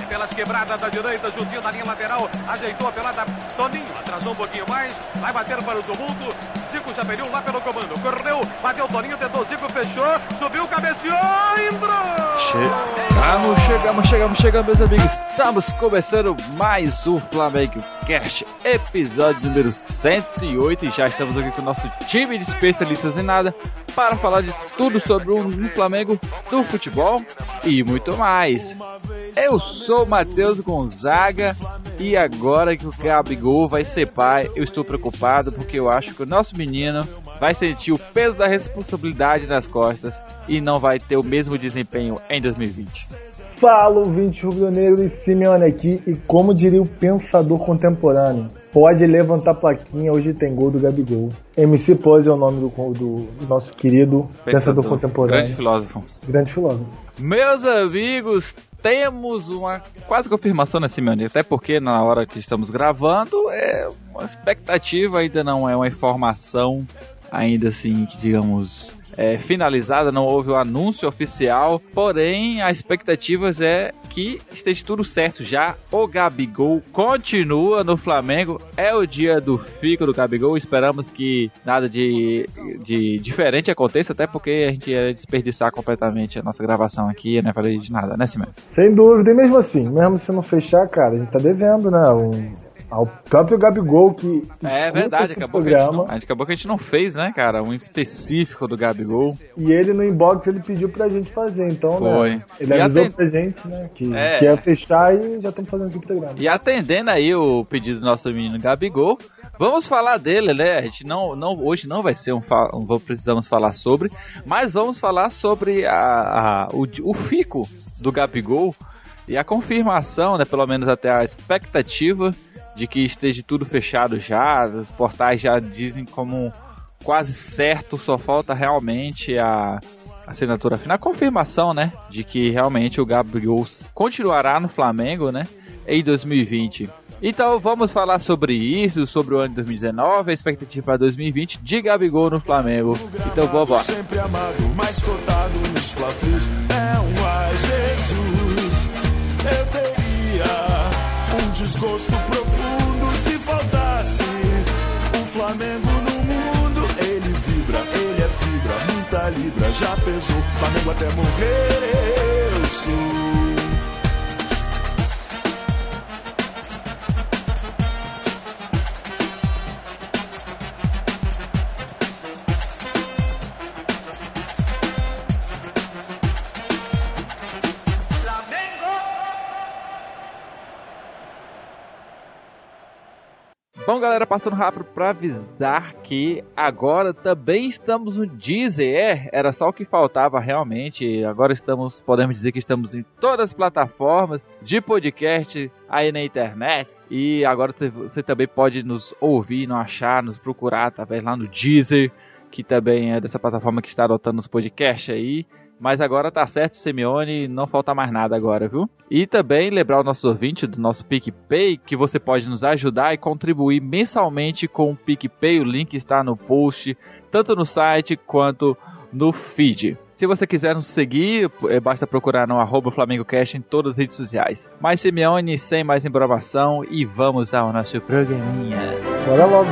pelas quebradas da direita, juntinho da linha lateral, ajeitou a pelada, Toninho atrasou um pouquinho mais, vai bater para o tumulto, Zico já perdeu lá pelo comando, correu, bateu Toninho, tentou Zico, fechou, subiu, cabeceou, entrou! Chegamos, meus amigos, estamos começando mais um Flamengo Cast, episódio número 108, e já estamos aqui com o nosso time de especialistas em nada, para falar de tudo sobre o Flamengo, do futebol e muito mais. Eu sou o Matheus Gonzaga e agora que o Gabigol vai ser pai, eu estou preocupado porque eu acho que o nosso menino vai sentir o peso da responsabilidade nas costas e não vai ter o mesmo desempenho em 2020. Fala, ouvinte rubro-negro, e Simeone aqui, e como diria o pensador contemporâneo, pode levantar a plaquinha, hoje tem gol do Gabigol. MC Pose é o nome do nosso querido pensador contemporâneo. Grande filósofo. Meus amigos, temos uma quase confirmação, né, Simeone? Até porque na hora que estamos gravando é uma expectativa, ainda não é uma informação, ainda assim, que digamos... finalizada, não houve o anúncio oficial, porém a expectativa é que esteja tudo certo já. O Gabigol continua no Flamengo, é o dia do fico do Gabigol, esperamos que nada de diferente aconteça, até porque a gente ia desperdiçar completamente a nossa gravação aqui, não falei de nada, né, Simão? Sem dúvida, e mesmo assim, mesmo se não fechar, cara, a gente tá devendo, né, ao próprio Gabigol que é verdade, acabou que a gente não fez, né, cara, um específico do Gabigol. E ele no inbox ele pediu pra gente fazer, então, foi, né? Ele avisou pra gente, né, que ia fechar e já estamos fazendo aqui o programa. E atendendo aí o pedido do nosso menino Gabigol, vamos falar dele, né? A gente hoje não vai ser precisamos falar sobre, mas vamos falar sobre o fico do Gabigol e a confirmação, né, pelo menos até a expectativa de que esteja tudo fechado já, os portais já dizem como quase certo, só falta realmente a assinatura final, a confirmação, né, de que realmente o Gabigol continuará no Flamengo, né, em 2020. Então vamos falar sobre isso, sobre o ano de 2019, a expectativa para 2020 de Gabigol no Flamengo. Então vamos lá. Sempre amado, mais cotado nos Fla-Flus, é um ai Jesus. Eu teria um desgosto profundo se faltasse um Flamengo no mundo. Ele vibra, ele é fibra, muita libra, já pesou. Flamengo até morrer, eu sou. Bom, galera, passando rápido para avisar que agora também estamos no Deezer. Era só o que faltava realmente. Agora podemos dizer que estamos em todas as plataformas de podcast aí na internet. E agora você também pode nos ouvir, nos procurar através lá no Deezer, que também é dessa plataforma que está adotando os podcasts aí. Mas agora tá certo, Simeone, não falta mais nada agora, viu? E também lembrar o nosso ouvinte do nosso PicPay que você pode nos ajudar e contribuir mensalmente com o PicPay. O link está no post, tanto no site quanto no feed. Se você quiser nos seguir, basta procurar no @FlamengoCast em todas as redes sociais. Mas Simeone, sem mais embromação, e vamos ao nosso programinha. Bora logo.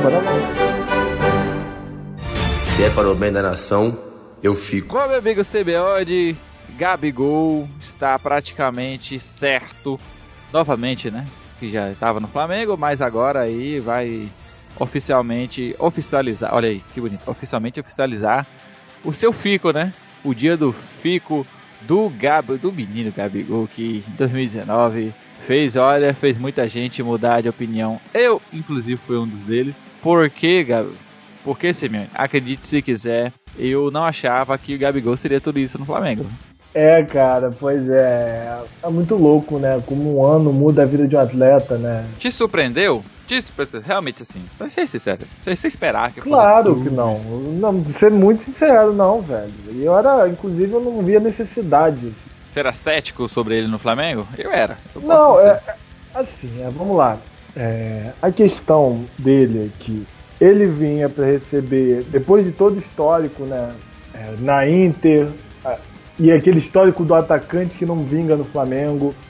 Se é para o bem da nação, eu fico. Bom, meu amigo Simeone, Gabigol está praticamente certo, novamente, né, que já estava no Flamengo, mas agora aí vai oficialmente oficializar, olha aí, que bonito, oficialmente oficializar o seu fico, né, o dia do fico do menino Gabigol, que em 2019 fez muita gente mudar de opinião, eu inclusive fui um dos deles. Por quê, Gabigol? Porque, Simeone, acredite se quiser, eu não achava que o Gabigol seria tudo isso no Flamengo. É, cara, pois é. É muito louco, né? Como um ano muda a vida de um atleta, né? Te surpreendeu? Realmente, assim, pra ser sincero, você esperar que claro que não. Não, ser muito sincero, não, velho. Inclusive, eu não via necessidade. Você era cético sobre ele no Flamengo? Eu era. Vamos lá. A questão dele aqui. Ele vinha para receber, depois de todo o histórico, né, na Inter, e aquele histórico do atacante que não vinga no Flamengo,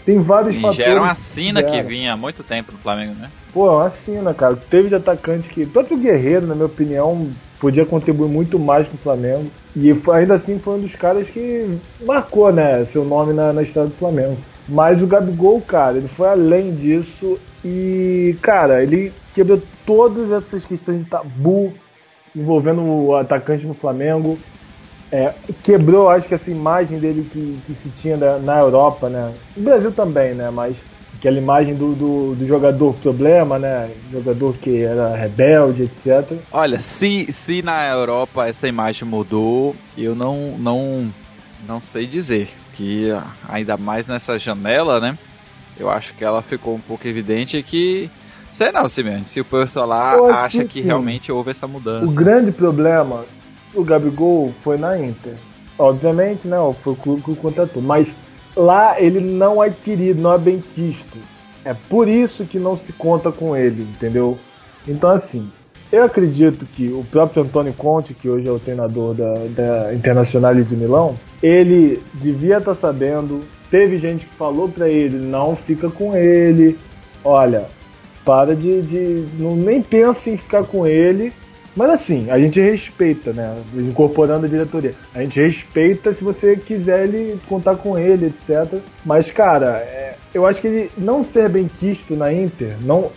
Tem vários fatores. Já era uma sina que vinha há muito tempo no Flamengo, né? Pô, uma sina, cara. Teve de atacante que... Tanto o Guerreiro, na minha opinião, podia contribuir muito mais pro Flamengo. E ainda assim foi um dos caras que marcou, né, seu nome na história do Flamengo. Mas o Gabigol, cara, ele foi além disso e, cara, ele quebrou todas essas questões de tabu envolvendo o atacante no Flamengo. Quebrou, acho que essa imagem dele que se tinha na Europa, né? No Brasil também, né? Mas aquela imagem do jogador problema, né? Jogador que era rebelde, etc. Olha, se na Europa essa imagem mudou, eu não sei dizer. Que ainda mais nessa janela, né? Eu acho que ela ficou um pouco evidente que... Sei não, Simeone, se o pessoal lá acha que realmente houve essa mudança. O grande problema, o Gabigol foi na Inter. Obviamente, né? Foi o clube que o contratou. Mas lá ele não é querido, não é bem quisto. É por isso que não se conta com ele, entendeu? Então, assim, eu acredito que o próprio Antônio Conte, que hoje é o treinador da Internacional de Milão, ele devia estar sabendo. Teve gente que falou pra ele, não fica com ele, olha, para não, nem pensa em ficar com ele. Mas assim, a gente respeita, né? Incorporando a diretoria. A gente respeita se você quiser ele contar com ele, etc. Mas, cara, eu acho que ele não ser bem quisto na Inter,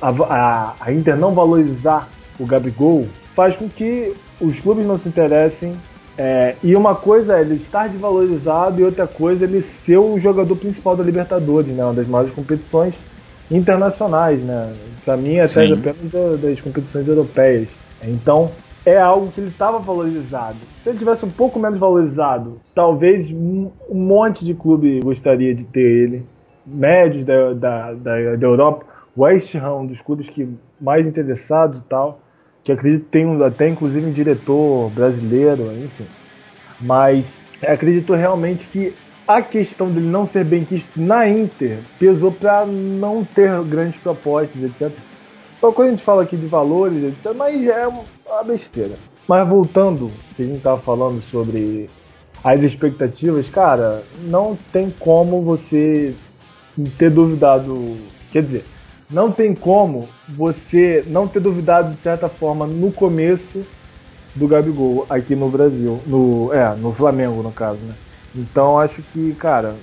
a Inter não valorizar o Gabigol, faz com que os clubes não se interessem. E uma coisa é ele estar desvalorizado e outra coisa é ele ser o jogador principal da Libertadores, né? Uma das maiores competições internacionais, né? Pra mim, até apenas das competições europeias. Então, é algo que ele estava valorizado. Se ele tivesse um pouco menos valorizado, talvez um monte de clube gostaria de ter ele. Médios da Europa. West Ham, um dos clubes que mais interessados e tal. Que acredito que tem até inclusive um diretor brasileiro, enfim. Mas acredito realmente que a questão dele não ser bem quisto na Inter pesou para não ter grandes propostas, etc. Só quando a gente fala aqui de valores, etc., mas é uma besteira. Mas voltando, que a gente estava falando sobre as expectativas, cara, não tem como você ter duvidado. Quer dizer, não tem como você não ter duvidado de certa forma no começo do Gabigol aqui no Brasil. No Flamengo, no caso, né? Então acho que, cara,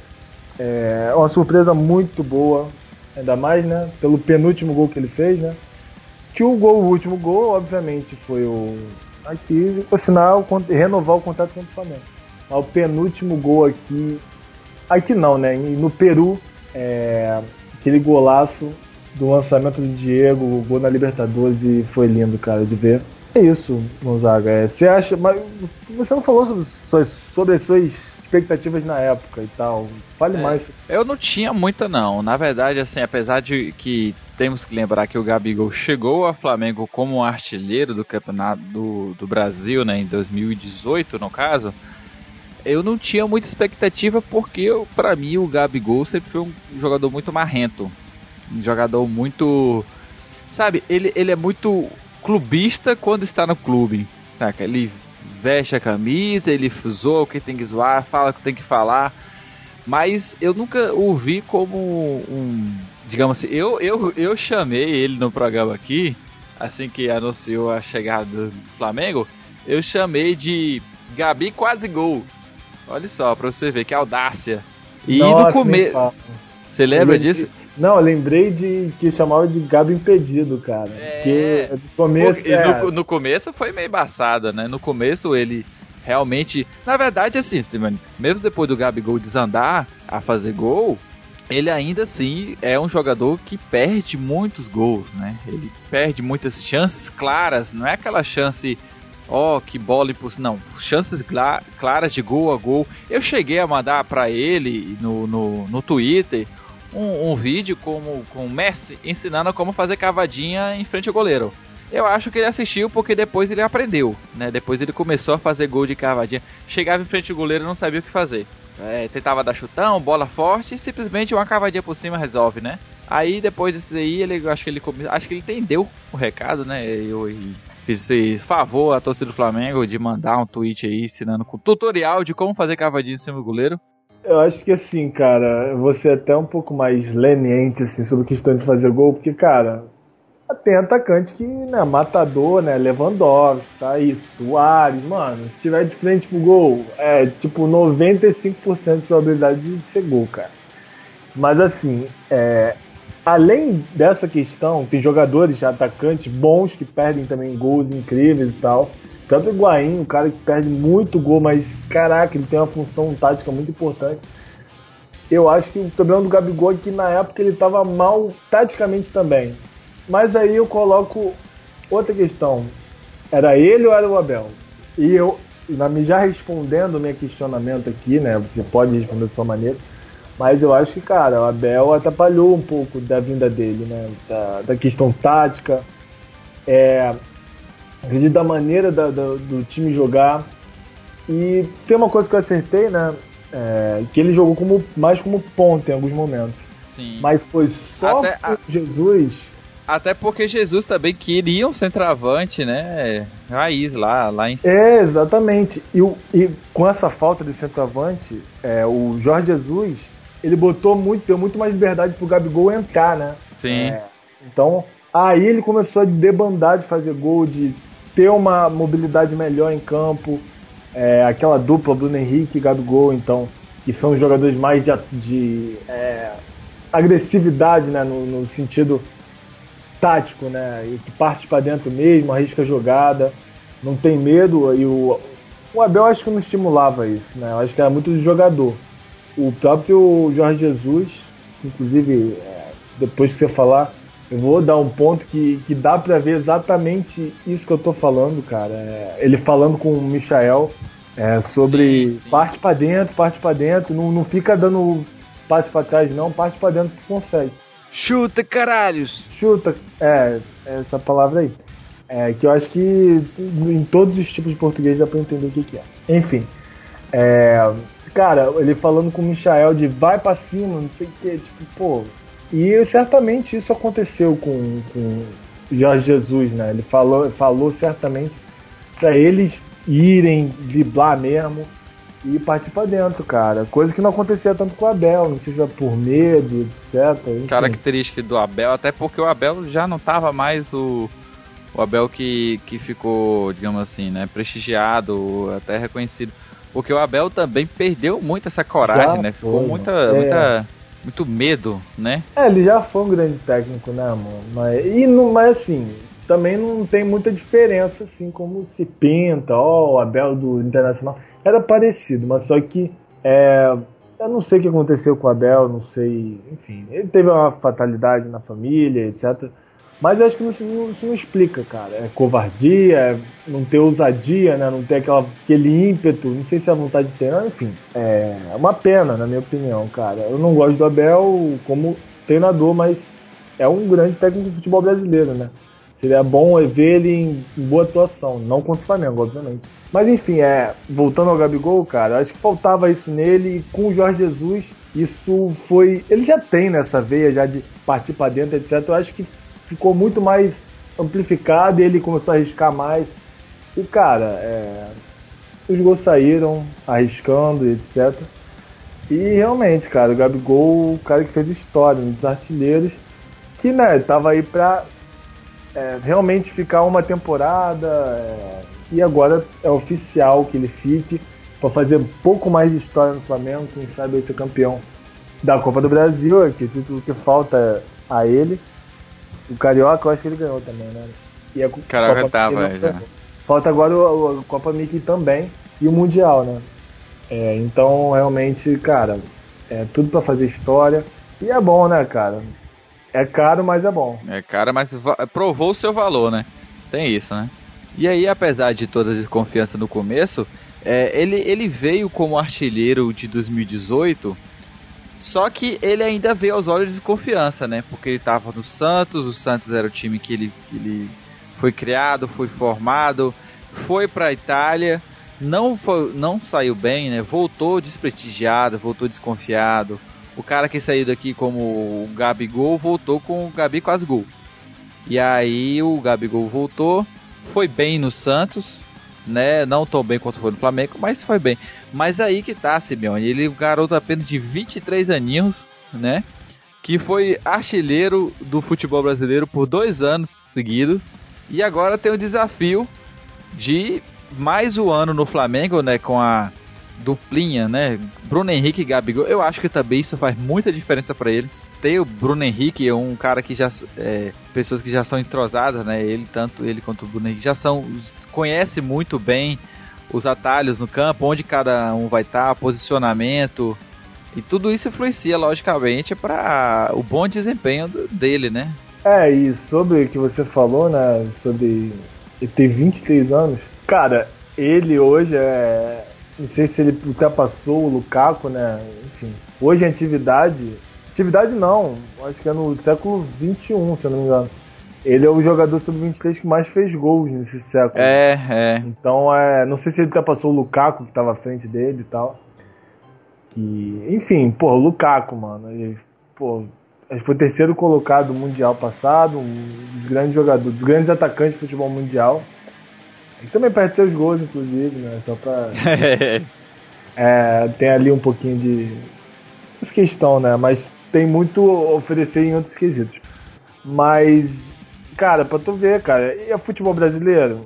é uma surpresa muito boa. Ainda mais, né? Pelo penúltimo gol que ele fez, né? Que o último gol, obviamente, foi aqui, renovar o contrato com o Flamengo. Mas o penúltimo gol aqui não, né? No Peru, aquele golaço do lançamento do Diego, o gol na Libertadores, e foi lindo, cara, de ver. É isso, Gonzaga. Você acha, mas você não falou sobre as suas expectativas na época e tal. Fale mais. Eu não tinha muita, não. Na verdade, assim, apesar de que temos que lembrar que o Gabigol chegou ao Flamengo como artilheiro do campeonato do Brasil, né, em 2018, no caso, eu não tinha muita expectativa porque, pra mim, o Gabigol sempre foi um jogador muito marrento. Um jogador muito... Sabe, ele é muito clubista quando está no clube. Saca? Ele veste a camisa, ele zoa o que tem que zoar, fala o que tem que falar. Mas eu nunca o vi como digamos assim, eu chamei ele no programa aqui, assim que anunciou a chegada do Flamengo, eu chamei de Gabi quase gol. Olha só, pra você ver que audácia. E nossa, no começo... Você lembra disso? Não, eu lembrei de que chamava de Gabi impedido, cara. Porque no começo... No começo foi meio embaçada, né? No começo ele realmente... Na verdade, assim, mesmo depois do Gabigol desandar a fazer gol, ele ainda assim é um jogador que perde muitos gols, né? Ele perde muitas chances claras, não é aquela chance... que bola impossível. Não, chances claras de gol a gol. Eu cheguei a mandar pra ele no Twitter um vídeo com o Messi ensinando como fazer cavadinha em frente ao goleiro. Eu acho que ele assistiu porque depois ele aprendeu, né? Depois ele começou a fazer gol de cavadinha. Chegava em frente ao goleiro e não sabia o que fazer. Tentava dar chutão, bola forte e simplesmente uma cavadinha por cima resolve, né? Aí depois disso aí, acho que ele entendeu o recado, né? Eu fiz esse favor à torcida do Flamengo de mandar um tweet aí ensinando com tutorial de como fazer cavadinha em cima do goleiro. Eu acho que assim, cara, você é até um pouco mais leniente assim, sobre a questão de fazer gol, porque, cara, tem atacante que, né, matador, né, Lewandowski, tá isso, Suárez, mano, se tiver de frente pro gol, é tipo 95% de probabilidade de ser gol, cara. Mas assim, além dessa questão, tem jogadores, atacantes bons que perdem também gols incríveis e tal. Tanto o Higuaín, um cara que perde muito gol, mas caraca, ele tem uma função tática muito importante. Eu acho que o problema do Gabigol é que na época ele estava mal taticamente também. Mas aí eu coloco outra questão. Era ele ou era o Abel? E eu, já respondendo o meu questionamento aqui, né? Você pode responder da sua maneira. Mas eu acho que, cara, o Abel atrapalhou um pouco da vinda dele, né? Da questão tática. Acredito da maneira do time jogar. E tem uma coisa que eu acertei, né? Que ele jogou mais como ponta em alguns momentos. Sim. Mas foi só com Jesus. Até porque Jesus também queria um centroavante, né? Raiz lá em cima. Exatamente. E com essa falta de centroavante, o Jorge Jesus, ele deu muito mais liberdade pro Gabigol entrar, né? Sim. Então, aí ele começou a debandar de fazer gol, de ter uma mobilidade melhor em campo. Aquela dupla Bruno Henrique e Gabigol, então, que são os jogadores mais de agressividade, né, no sentido tático, né, e que parte para dentro mesmo, arrisca a jogada, não tem medo. E o Abel acho que não estimulava isso, né, eu acho que era muito de jogador. O próprio Jorge Jesus, inclusive, depois que você falar, eu vou dar um ponto que dá pra ver exatamente isso que eu tô falando, cara. Ele falando com o Michael sobre sim. parte pra dentro, não fica dando passe pra trás não, parte pra dentro que consegue. Chuta, caralhos! Chuta, essa palavra aí. Que eu acho que em todos os tipos de português dá pra entender o que é. Enfim, cara, ele falando com o Michael de vai pra cima, não sei o que, tipo, pô... E certamente isso aconteceu com o Jorge Jesus, né? Ele falou certamente para eles irem driblar mesmo e partir pra dentro, cara. Coisa que não acontecia tanto com o Abel, não sei se era por medo, etc. Enfim. Característica do Abel, até porque o Abel já não tava mais o Abel que ficou, digamos assim, né, prestigiado, até reconhecido. Porque o Abel também perdeu muito essa coragem, já né? Ficou muito medo, né? Ele já foi um grande técnico, né, mano? Mas assim, também não tem muita diferença, assim, como se pinta, o Abel do Internacional. Era parecido, mas só que eu não sei o que aconteceu com o Abel, não sei, enfim. Ele teve uma fatalidade na família, etc. Mas eu acho que isso não explica, cara. É covardia, não ter ousadia, né? Não ter aquele ímpeto, não sei se é a vontade de ter, não, enfim. É uma pena, na minha opinião, cara. Eu não gosto do Abel como treinador, mas é um grande técnico de futebol brasileiro, né? Seria bom ver ele em boa atuação, não contra o Flamengo, obviamente. Mas enfim, voltando ao Gabigol, cara, acho que faltava isso nele, e com o Jorge Jesus, isso foi... Ele já tem nessa veia já de partir pra dentro, etc. Eu acho que ficou muito mais amplificado e ele começou a arriscar mais. E, cara, os gols saíram arriscando e etc. E realmente, cara, o Gabigol, o cara que fez história, um dos artilheiros, que, né, tava aí pra realmente ficar uma temporada, e agora é oficial que ele fique, pra fazer um pouco mais de história no Flamengo, quem sabe ele ser campeão da Copa do Brasil, que é o título que falta a ele. O Carioca eu acho que ele ganhou também, né? E a Carioca tava já. Falta agora a Copa Mickey também e o Mundial, né? Então realmente, cara, tudo pra fazer história. E é bom, né, cara? É caro, mas é bom. É caro, mas provou o seu valor, né? Tem isso, né? E aí, apesar de toda a desconfiança no começo, ele veio como artilheiro de 2018. Só que ele ainda veio aos olhos de desconfiança, né? Porque ele estava no Santos, o Santos era o time que ele foi criado, foi formado, foi para a Itália, não saiu bem, né? Voltou desprestigiado, voltou desconfiado. O cara que saiu daqui como o Gabigol voltou com o Gabi quase gol. E aí o Gabigol voltou, foi bem no Santos, né? Não tão bem quanto foi no Flamengo, mas foi bem. Mas aí que tá, Simeone, ele é um garoto apenas de 23 aninhos, né? Que foi artilheiro do futebol brasileiro por 2 anos seguidos. E agora tem o desafio de mais um ano no Flamengo, né? Com a duplinha, né? Bruno Henrique e Gabigol. Eu acho que também isso faz muita diferença para ele. Tem o Bruno Henrique, um cara que já pessoas que já são entrosadas, né? Tanto ele quanto o Bruno Henrique conhece muito bem os atalhos no campo, onde cada um vai estar, posicionamento, e tudo isso influencia logicamente para o bom desempenho dele, né? E sobre o que você falou, né? Sobre ele ter 23 anos, cara, ele hoje não sei se ele ultrapassou o Lukaku, né? Enfim, hoje em atividade não, acho que é no século XXI, se eu não me engano. Ele é o jogador sub-23 que mais fez gols nesse século. Então, não sei se ele ultrapassou o Lukaku, que estava à frente dele e tal. Enfim, o Lukaku, mano, ele foi o terceiro colocado no Mundial passado, um dos grandes jogadores, dos grandes atacantes de futebol mundial. Ele também perde seus gols, inclusive, né? Só pra... tem ali um pouquinho de... essa questão, né? Mas tem muito a oferecer em outros quesitos. Mas, cara, pra tu ver, cara, e o futebol brasileiro?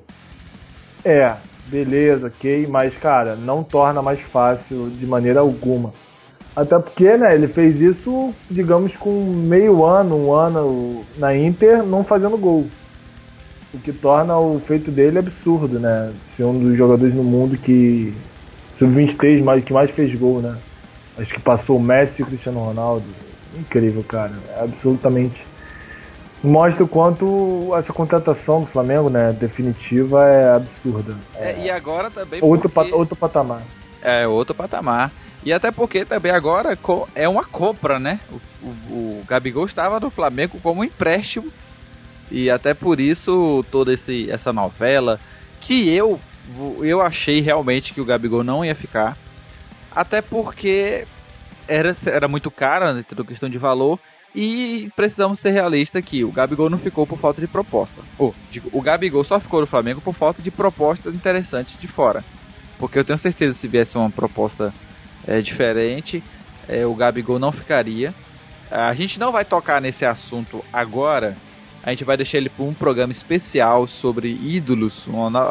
Beleza, ok, mas, cara, não torna mais fácil de maneira alguma. Até porque, né, ele fez isso, digamos, com um ano na Inter, não fazendo gol. O que torna o feito dele absurdo, né? Ser um dos jogadores no mundo que sub-23 que mais fez gol, né? Acho que passou o Messi e o Cristiano Ronaldo. Incrível, cara. Absolutamente. Mostra o quanto essa contratação do Flamengo, né, definitiva, é absurda. E agora também outro patamar. Outro patamar. E até porque também agora é uma compra, né? O Gabigol estava no Flamengo como empréstimo. E até por isso toda essa novela, que eu achei realmente que o Gabigol não ia ficar. Até porque era muito caro, né, toda questão de valor. E precisamos ser realistas aqui. O Gabigol não ficou por falta de proposta. O Gabigol só ficou no Flamengo por falta de proposta interessante de fora. Porque eu tenho certeza que se viesse uma proposta diferente, o Gabigol não ficaria. A gente não vai tocar nesse assunto agora. A gente vai deixar ele para um programa especial sobre ídolos.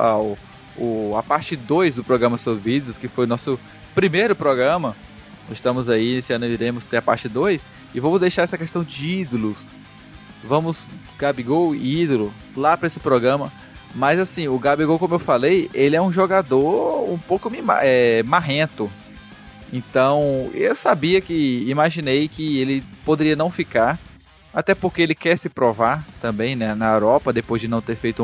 A parte 2 do programa sobre ídolos, que foi o nosso primeiro programa. Estamos aí, esse ano iremos ter a parte 2. E vamos deixar essa questão de ídolos. Vamos, Gabigol e ídolo, lá para esse programa. Mas assim, o Gabigol, como eu falei, ele é um jogador um pouco marrento. Então, eu imaginei que ele poderia não ficar. Até porque ele quer se provar também, né, na Europa, depois de não ter feito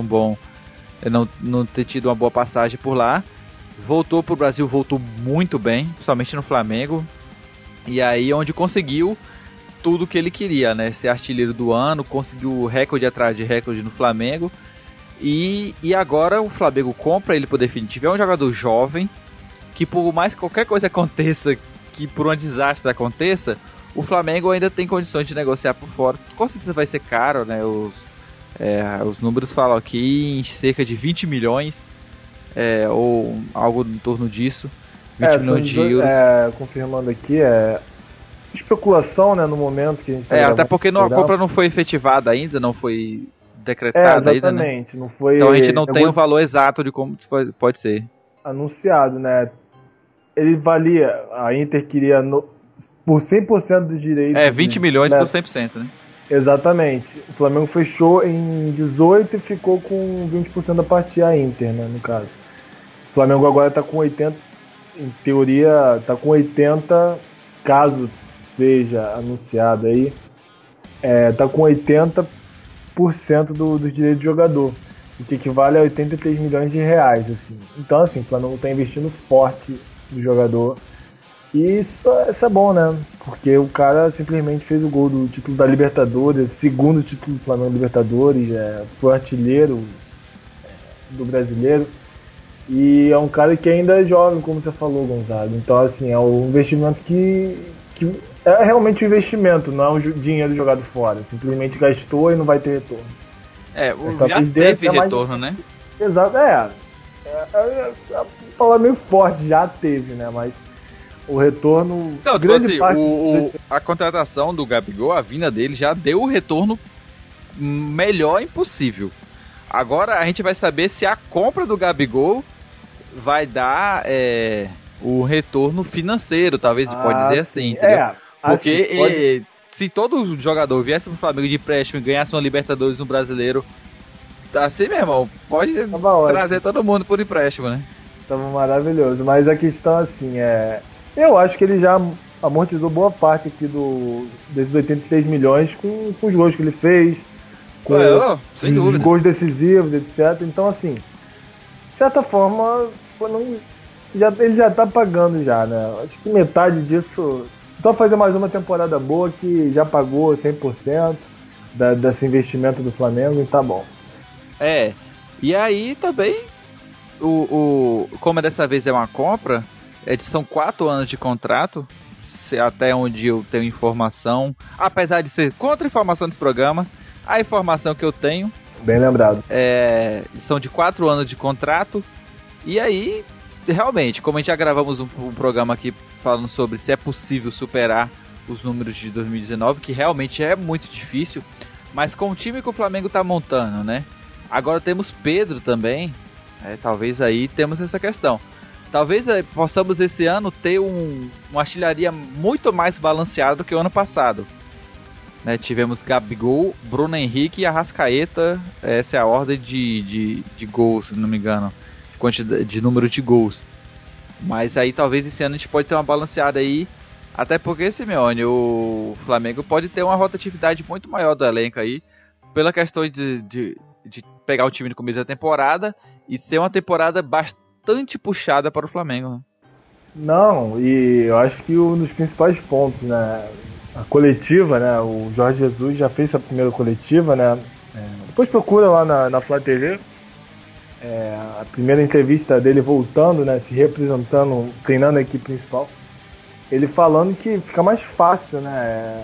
não ter tido uma boa passagem por lá. Voltou pro Brasil, voltou muito bem, principalmente no Flamengo. E aí onde conseguiu tudo que ele queria, né? Ser artilheiro do ano, conseguiu recorde atrás de recorde no Flamengo. E agora o Flamengo compra ele por definitivo. É um jogador jovem, que por mais que qualquer coisa aconteça, que por um desastre aconteça, o Flamengo ainda tem condições de negociar por fora. Com certeza vai ser caro, né? Os números falam aqui em cerca de 20 milhões, ou algo em torno disso. 20 milhões de euros. Confirmando aqui, especulação, né, no momento que a gente até porque a compra não foi efetivada ainda, não foi decretada ainda, né? Não foi, então a gente não tem o valor exato de como pode ser anunciado, né? Ele valia, a Inter queria por 100% dos direitos. 20 milhões por 100%, né? Exatamente. O Flamengo fechou em 18 e ficou com 20% da parte a Inter, né, no caso. O Flamengo agora tá com 80, em teoria, tá com 80, caso seja anunciado aí, tá com 80% dos direitos de jogador, o que equivale a 83 milhões de reais, assim. Então, assim, o Flamengo tá investindo forte no jogador. E isso é bom, né? Porque o cara simplesmente fez o gol do título da Libertadores, segundo título do Flamengo Libertadores, foi artilheiro do brasileiro. E é um cara que ainda é jovem, como você falou, Gonzaga. Então, assim, é um investimento que é realmente um investimento, não é um dinheiro jogado fora. Simplesmente gastou e não vai ter retorno. Já teve retorno, né? Exato, A palavra meio forte, já teve, né? Mas o retorno... Não, tipo assim, a contratação do Gabigol, a vinda dele já deu o retorno melhor impossível. Agora a gente vai saber se a compra do Gabigol vai dar o retorno financeiro, talvez pode dizer assim, entendeu? Porque pode... se todo jogador viesse pro Flamengo de empréstimo e ganhasse uma Libertadores no Brasileiro, assim, meu irmão, pode trazer todo mundo por empréstimo, né? Tava maravilhoso, mas a questão assim eu acho que ele já amortizou boa parte aqui desses 86 milhões com os gols que ele fez, com sem dúvida. Os gols decisivos, etc. Então, assim, de certa forma, ele já tá pagando já, né? Acho que metade disso, só fazer mais uma temporada boa que já pagou 100% desse investimento do Flamengo e tá bom. E aí também, como dessa vez é uma compra, são 4 anos de contrato, até onde eu tenho informação, apesar de ser contra a informação desse programa, a informação que eu tenho... Bem lembrado. São de 4 anos de contrato, e aí, realmente, como a gente já gravamos um programa aqui falando sobre se é possível superar os números de 2019, que realmente é muito difícil, mas com o time que o Flamengo tá montando, né? Agora temos Pedro também, talvez aí temos essa questão. Talvez possamos esse ano ter uma artilharia muito mais balanceada do que o ano passado. Né, tivemos Gabigol, Bruno Henrique e Arrascaeta, essa é a ordem de gols, se não me engano, de número de gols. Mas aí talvez esse ano a gente pode ter uma balanceada aí, até porque, Simeone, o Flamengo pode ter uma rotatividade muito maior do elenco aí, pela questão de pegar o time no começo da temporada e ser uma temporada bastante puxada para o Flamengo, né? Não, e eu acho que um dos principais pontos, né, a coletiva, né, o Jorge Jesus já fez sua primeira coletiva, né, depois procura lá na Flá TV, a primeira entrevista dele voltando, né, se representando, treinando a equipe principal, ele falando que fica mais fácil, né,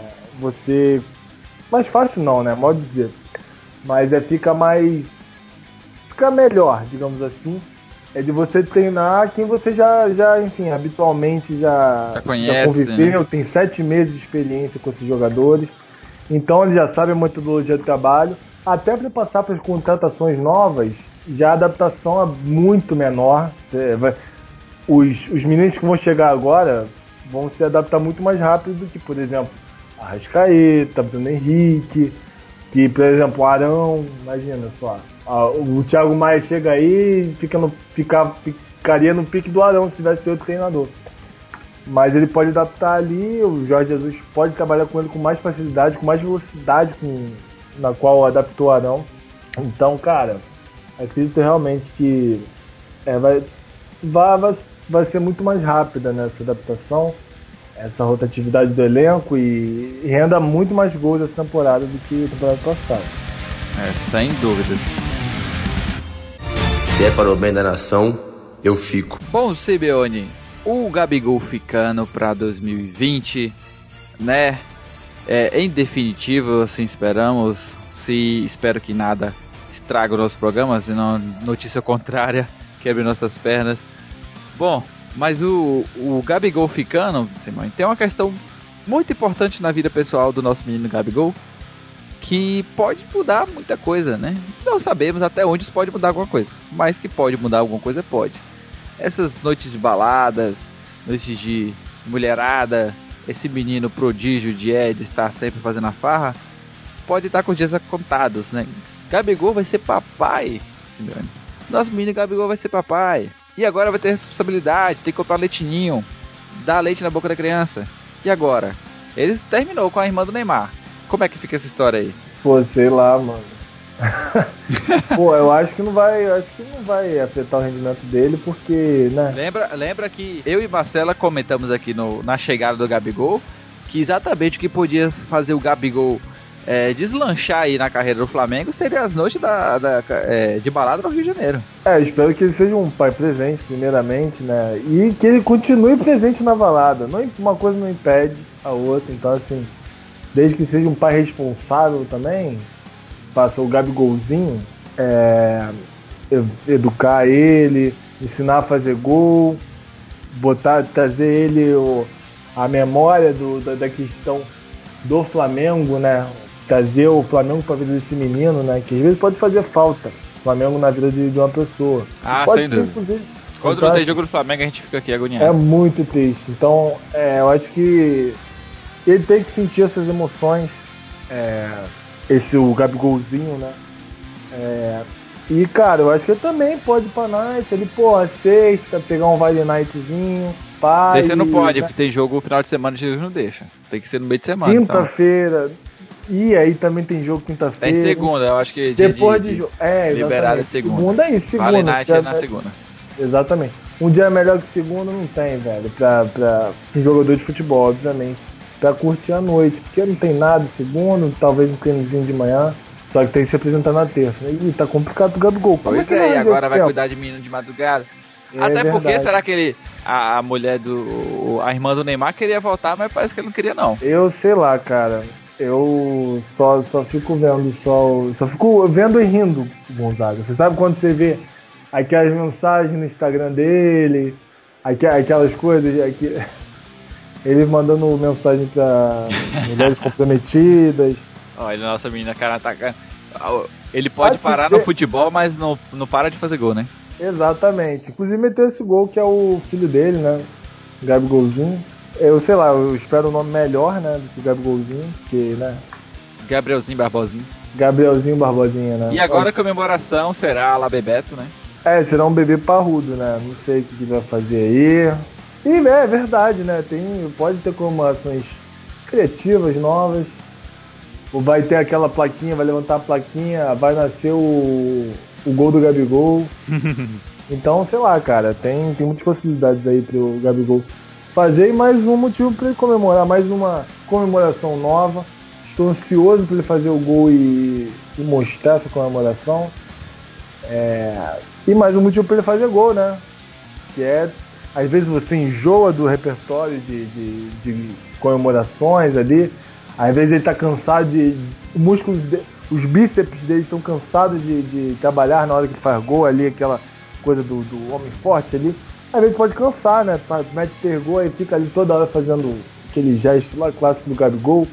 mais fácil não, né, modo de dizer, mas fica melhor, digamos assim, de você treinar quem você já enfim, habitualmente já conhece, já conviveu, né? Tem 7 meses de experiência com esses jogadores, então ele já sabe a metodologia do trabalho, até para passar para as contratações novas, já a adaptação é muito menor, os meninos que vão chegar agora vão se adaptar muito mais rápido do que, por exemplo, Arrascaeta, Bruno Henrique, que, por exemplo, o Arão, imagina só, o Thiago Maia chega aí e ficaria no pique do Arão se tivesse outro treinador. Mas ele pode adaptar ali, o Jorge Jesus pode trabalhar com ele com mais facilidade, com mais velocidade na qual adaptou o Arão. Então, cara, acredito realmente que vai ser muito mais rápida nessa adaptação, essa rotatividade do elenco e renda muito mais gols essa temporada do que a temporada passada. Sem dúvidas. Se é para o bem da nação, eu fico. Bom, Simeone, o Gabigol ficando para 2020, né? Em definitivo, assim esperamos. Espero que nada estrague os nossos programas e não notícia contrária quebre nossas pernas. Bom, mas o Gabigol ficando, Simone, tem uma questão muito importante na vida pessoal do nosso menino Gabigol, que pode mudar muita coisa, né? Não sabemos até onde isso pode mudar alguma coisa, mas que pode mudar alguma coisa, pode. Essas noites de baladas, noites de mulherada, esse menino prodígio de Ed estar sempre fazendo a farra, pode estar com os dias contados, né? Gabigol vai ser papai, Simeone. Nosso menino Gabigol vai ser papai. E agora vai ter responsabilidade, tem que comprar leitinho, dar leite na boca da criança. E agora? Ele terminou com a irmã do Neymar. Como é que fica essa história aí? Pô, sei lá, mano. Pô, eu acho que não vai afetar o rendimento dele, porque, né? Lembra que eu e Marcela comentamos aqui na chegada do Gabigol que exatamente o que podia fazer o Gabigol deslanchar aí na carreira do Flamengo seria as noites de balada no Rio de Janeiro. Espero que ele seja um pai presente, primeiramente, né? E que ele continue presente na balada. Uma coisa não impede a outra, então assim, desde que seja um pai responsável também, faça o Gabigolzinho, educar ele, ensinar a fazer gol, trazer ele a memória da questão do Flamengo, né? Trazer o Flamengo pra vida desse menino, né? Que às vezes pode fazer falta. Flamengo na vida de uma pessoa. Sem dúvida. Quando não tem jogo do Flamengo, a gente fica aqui agoniado. É muito triste. Então, eu acho que ele tem que sentir essas emoções. O Gabigolzinho, né? E, cara, eu acho que ele também pode ir pra night. Ele, sexta, pegar um Vale Nightzinho. Sexta não pode, porque tem jogo no final de semana e Jesus não deixa. Tem que ser no meio de semana. Quinta-feira. Então. E aí também tem jogo quinta-feira. Tem segunda, eu acho que depois de jogo. Liberado é segunda. Segunda. Vale Night é na segunda. Exatamente. Um dia melhor que segunda não tem, velho. Pra um jogador de futebol, obviamente. Pra curtir a noite. Porque não tem nada de segunda, talvez um treinozinho de manhã. Só que tem que se apresentar na terça. E tá complicado pro Gabigol. Pois e agora vai cuidar de menino de madrugada. Até porque, verdade. Será que a mulher a irmã do Neymar queria voltar, mas parece que ele não queria não. Eu sei lá, cara. Eu só fico vendo, só fico vendo e rindo, Gonzaga. Você sabe quando você vê aquelas mensagens no Instagram dele, aquelas coisas, ele mandando mensagem pra mulheres comprometidas. Olha, nossa menina, cara, tá... Ele pode parar no futebol, mas não para de fazer gol, né? Exatamente. Inclusive meteu esse gol que é o filho dele, né? Gabigolzinho. Eu sei lá, eu espero um nome melhor, né, do que Gabigolzinho, porque, né? Gabrielzinho Barbosinho. Gabrielzinho Barbosinha, né? E agora a comemoração será lá Bebeto, né? Será um bebê parrudo, né? Não sei o que vai fazer aí. E é verdade, né? Pode ter comemorações criativas, novas. Ou vai ter aquela plaquinha, vai levantar a plaquinha, vai nascer o gol do Gabigol. Então, sei lá, cara, tem muitas possibilidades aí pro Gabigol fazer e mais um motivo para ele comemorar, mais uma comemoração nova. Estou ansioso para ele fazer o gol e mostrar essa comemoração. E mais um motivo para ele fazer gol, né? Que às vezes você enjoa do repertório de comemorações ali. Às vezes ele tá cansado os bíceps dele estão cansados de trabalhar na hora que faz gol ali, aquela coisa do homem forte ali. Às vezes pode cansar, né? Mete gol e fica ali toda hora fazendo aquele gesto lá clássico do Gabigol,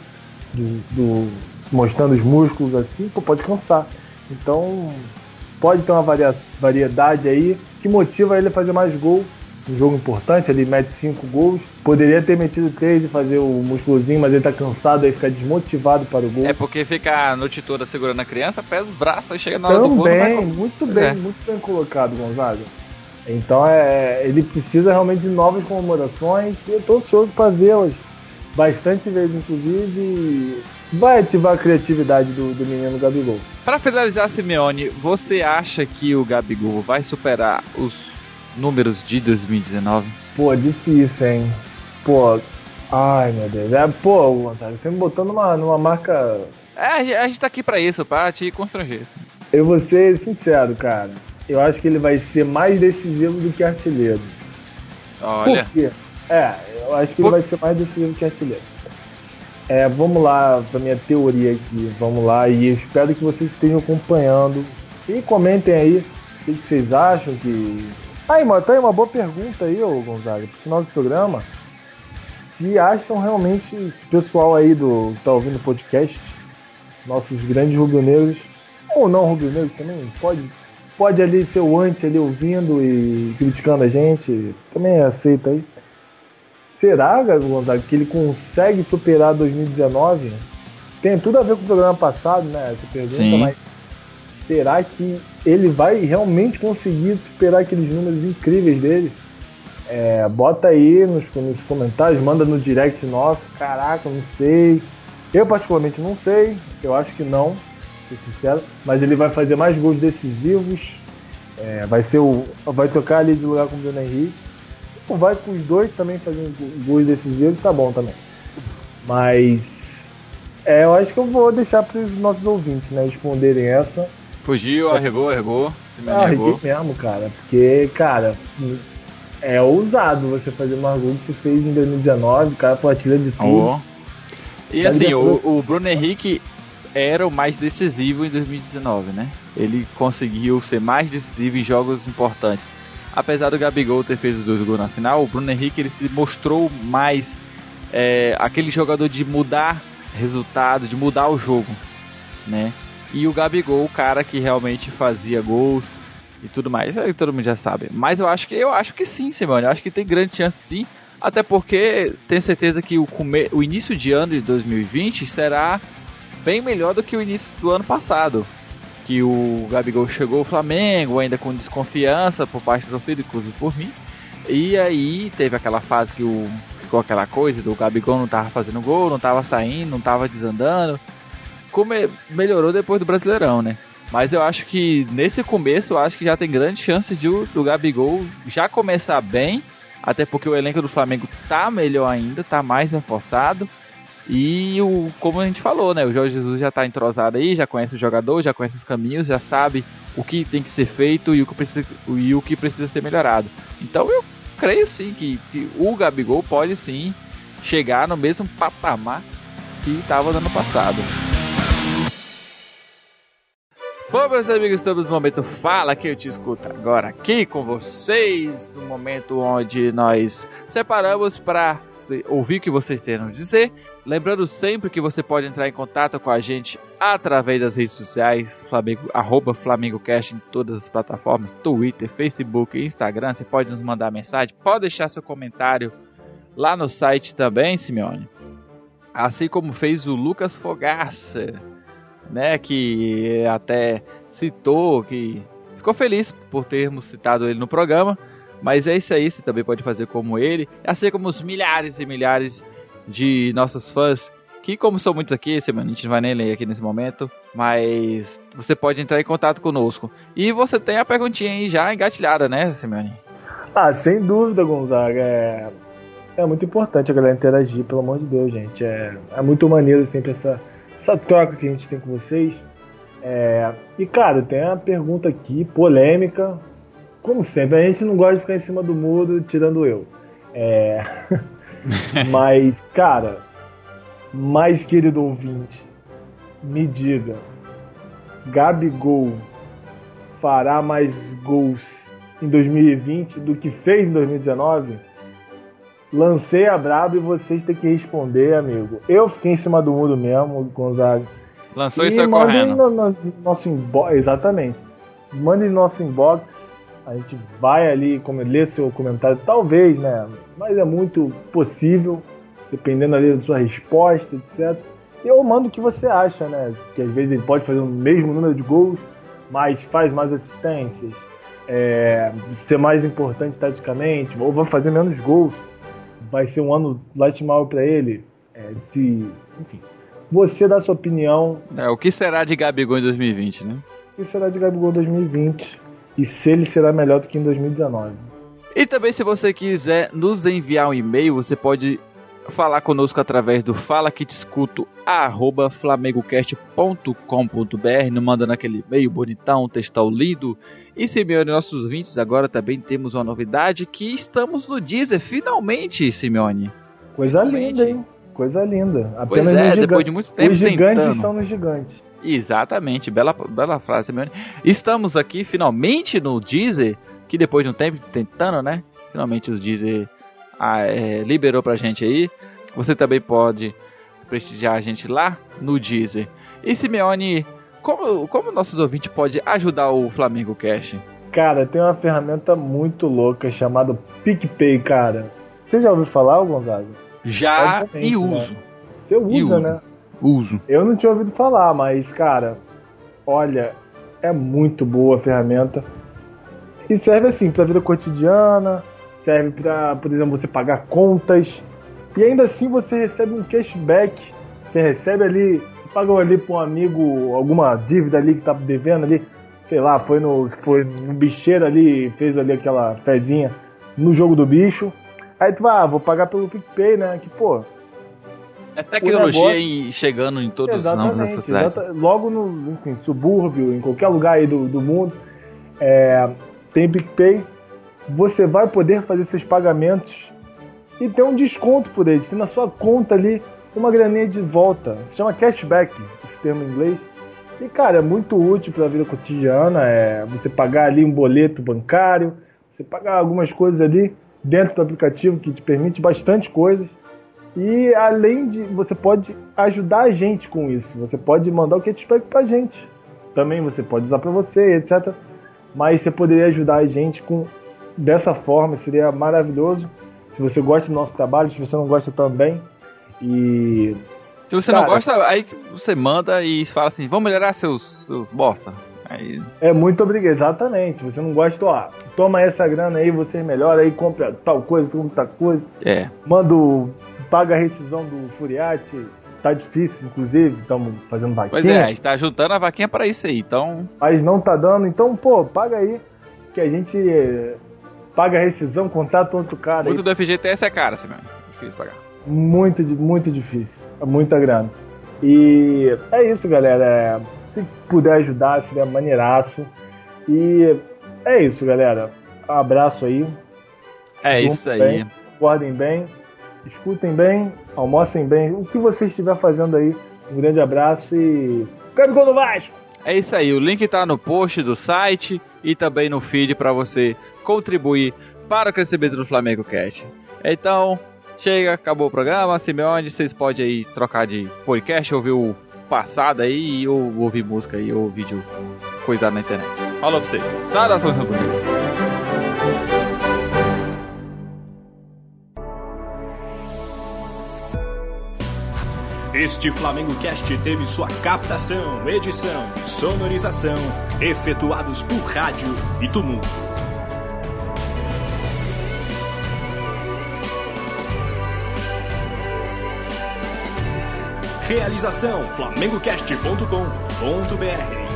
mostrando os músculos assim, pode cansar. Então pode ter uma variedade aí que motiva ele a fazer mais gol. Um jogo importante, ele mete 5 gols. Poderia ter metido 3 e fazer o musculozinho, mas ele tá cansado e fica desmotivado para o gol. Porque fica a noite toda segurando a criança, pesa os braços e chega na hora do gol. Muito bem colocado, Gonzaga. Então ele precisa realmente de novas comemorações e eu tô ansioso para vê-las bastante vezes, inclusive. Vai ativar a criatividade do menino Gabigol. Para finalizar, Simeone, você acha que o Gabigol vai superar os números de 2019? Difícil, hein? Ai meu Deus. Gonzaga, você me botou numa marca. A gente tá aqui pra isso, pra te constranger. Assim. Eu vou ser sincero, cara. Eu acho que ele vai ser mais decisivo do que artilheiro. Olha. Por quê? Eu acho que ele vai ser mais decisivo que artilheiro. Vamos lá pra minha teoria aqui. Vamos lá. E eu espero que vocês estejam acompanhando. E comentem aí o que vocês acham que... tá aí uma boa pergunta aí, ô Gonzaga, pro final do programa. Se acham realmente, esse pessoal aí que tá ouvindo o podcast, nossos grandes rubro-negros, ou não rubro-negros também, pode ali ser o anti ali ouvindo e criticando a gente, também aceita aí. Será, Gonzaga, que ele consegue superar 2019? Tem tudo a ver com o programa passado, né? Essa pergunta, sim. Mas será que ele vai realmente conseguir superar aqueles números incríveis dele? Bota aí nos comentários, manda no direct nosso. Caraca, não sei. Eu particularmente não sei. Eu acho que não, ser sincero. Mas ele vai fazer mais gols decisivos. Vai trocar ali de lugar com o Bruno Henrique. Ou vai com os dois também fazendo gols decisivos, tá bom também. Mas eu acho que eu vou deixar para os nossos ouvintes, né, responderem essa. Fugiu, arregou. Arreguei mesmo, cara. Porque, cara, é ousado você fazer mais gol que você fez em 2019, cara, foi artilheiro de tudo. E assim, o Bruno Henrique era o mais decisivo em 2019, né? ele conseguiu ser mais decisivo em jogos importantes. Apesar do Gabigol ter feito os 2 gols na final, o Bruno Henrique ele se mostrou mais aquele jogador de mudar resultado, de mudar o jogo, né? E o Gabigol, o cara que realmente fazia gols e tudo mais, isso aí todo mundo já sabe. Mas eu acho que sim, Simone, eu acho que tem grande chance sim, até porque tenho certeza que o início de ano de 2020 será bem melhor do que o início do ano passado, que o Gabigol chegou ao Flamengo ainda com desconfiança por parte da torcida, inclusive por mim, e aí teve aquela fase que ficou aquela coisa do Gabigol não tava fazendo gol, não tava saindo, não tava desandando, como melhorou depois do Brasileirão, né? Mas eu acho que nesse começo, eu acho que já tem grandes chances do Gabigol já começar bem, até porque o elenco do Flamengo tá melhor ainda, tá mais reforçado. E como a gente falou, né? O Jorge Jesus já tá entrosado aí, já conhece o jogador, já conhece os caminhos, já sabe o que tem que ser feito e o que precisa ser melhorado. Então eu creio sim que o Gabigol pode sim chegar no mesmo patamar que estava no ano passado. Bom, meus amigos, estamos no momento Fala Que Eu Te Escuto agora aqui com vocês, no momento onde nós separamos para ouvir o que vocês têm a nos dizer. Lembrando sempre que você pode entrar em contato com a gente através das redes sociais, @FlamengoCast em todas as plataformas, Twitter, Facebook e Instagram. Você pode nos mandar mensagem, pode deixar seu comentário lá no site também, Simeone. Assim como fez o Lucas Fogaça, né, que até citou, que ficou feliz por termos citado ele no programa, mas é isso aí, você também pode fazer como ele, assim como os milhares e milhares de nossos fãs, que como são muitos aqui, a gente não vai nem ler aqui nesse momento, mas você pode entrar em contato conosco. E você tem a perguntinha aí já engatilhada, né, Simeone? Sem dúvida, Gonzaga, é muito importante a galera interagir, pelo amor de Deus, gente, é muito maneiro sempre essa troca que a gente tem com vocês. E cara, tem uma pergunta aqui, polêmica. Como sempre, a gente não gosta de ficar em cima do muro, tirando eu. Mas, cara, mais querido ouvinte, me diga, Gabigol fará mais gols em 2020 do que fez em 2019? Lancei a braba e vocês têm que responder, amigo. Eu fiquei em cima do muro mesmo, Gonzaga. Lançou e saiu correndo. No nosso inbox, exatamente. Mandem no nosso inbox. A gente vai ali ler seu comentário, talvez, né? Mas é muito possível, dependendo ali da sua resposta, etc. E eu mando o que você acha, né? Que às vezes ele pode fazer o mesmo número de gols, mas faz mais assistências, ser mais importante taticamente, ou vai fazer menos gols. Vai ser um ano lastimável para ele. Enfim, você dá sua opinião. O que será de Gabigol em 2020, né? O que será de Gabigol em 2020? E se ele será melhor do que em 2019? E também, se você quiser nos enviar um e-mail, você pode falar conosco através do falaqutescuto@flamengocast.com.br, nos mandando aquele e-mail bonitão, textão lido. E Simeone, nossos ouvintes, agora também temos uma novidade, que estamos no Deezer, finalmente, Simeone. Coisa linda, hein? Coisa linda. Apenas depois de muito tempo os gigantes tentando. Estão nos gigantes. Exatamente, bela frase, Simeone. Estamos aqui finalmente no Deezer, que depois de um tempo tentando, né? Finalmente o Deezer liberou pra gente aí. Você também pode prestigiar a gente lá no Deezer. E Simeone, como nossos ouvintes podem ajudar o Flamengo Cash? Cara, tem uma ferramenta muito louca chamada PicPay, cara. Você já ouviu falar, Gonzaga? Já, e uso. Né? Você usa, né? Uso. Eu não tinha ouvido falar, mas, cara, olha, é muito boa a ferramenta. E serve assim, pra vida cotidiana, serve pra, por exemplo, você pagar contas. E ainda assim você recebe um cashback. Você recebe ali, pagou ali pra um amigo alguma dívida ali que tá devendo ali. Sei lá, foi no bicheiro ali, fez ali aquela fezinha no jogo do bicho. Aí tu vai, vou pagar pelo PicPay, né? Que, pô... É tecnologia negócio... chegando em todos os ramos da sociedade. Logo no subúrbio, em qualquer lugar aí do mundo, tem PicPay. Você vai poder fazer seus pagamentos e ter um desconto por eles. Tem na sua conta ali uma graninha de volta. Se chama cashback, esse termo em inglês. E, cara, é muito útil para a vida cotidiana, você pagar ali um boleto bancário, você pagar algumas coisas ali dentro do aplicativo que te permite bastante coisas. E além de, você pode ajudar a gente com isso, você pode mandar o cashback pra gente. Também você pode usar para você, etc. Mas você poderia ajudar a gente dessa forma, seria maravilhoso. Se você gosta do nosso trabalho, se você não gosta também. E se você não gosta, aí você manda e fala assim, vamos melhorar seus bosta. Aí... É muito obrigado, exatamente. Você não gosta, toma essa grana aí, você melhora aí, compra tal coisa, tal coisa. Paga a rescisão do Furiati. Tá difícil, inclusive, estamos fazendo vaquinha. Pois é, a gente tá juntando a vaquinha pra isso aí, então... Mas não tá dando, então, paga aí, que a gente paga a rescisão, contrata outro cara. Muito do FGTS é caro, assim mesmo, difícil pagar. Muito difícil, é muita grana. E é isso, galera, se puder ajudar, seria maneiraço. E é isso, galera, um abraço aí. É isso aí. Guardem bem. Escutem bem, almocem bem, o que você estiver fazendo aí. Um grande abraço e... Gabigol do Vasco! É isso aí, o link tá no post do site e também no feed para você contribuir para o crescimento do Flamengo Cast. Então, chega, acabou o programa, Simeone, vocês podem aí trocar de podcast, ouvir o passado aí, ou ouvir música aí, ou vídeo coisado na internet. Falou pra vocês. Saudações, meu bonito. Este Flamengo Cast teve sua captação, edição e sonorização efetuados por Rádio e Tumulto. Realização flamengocast.com.br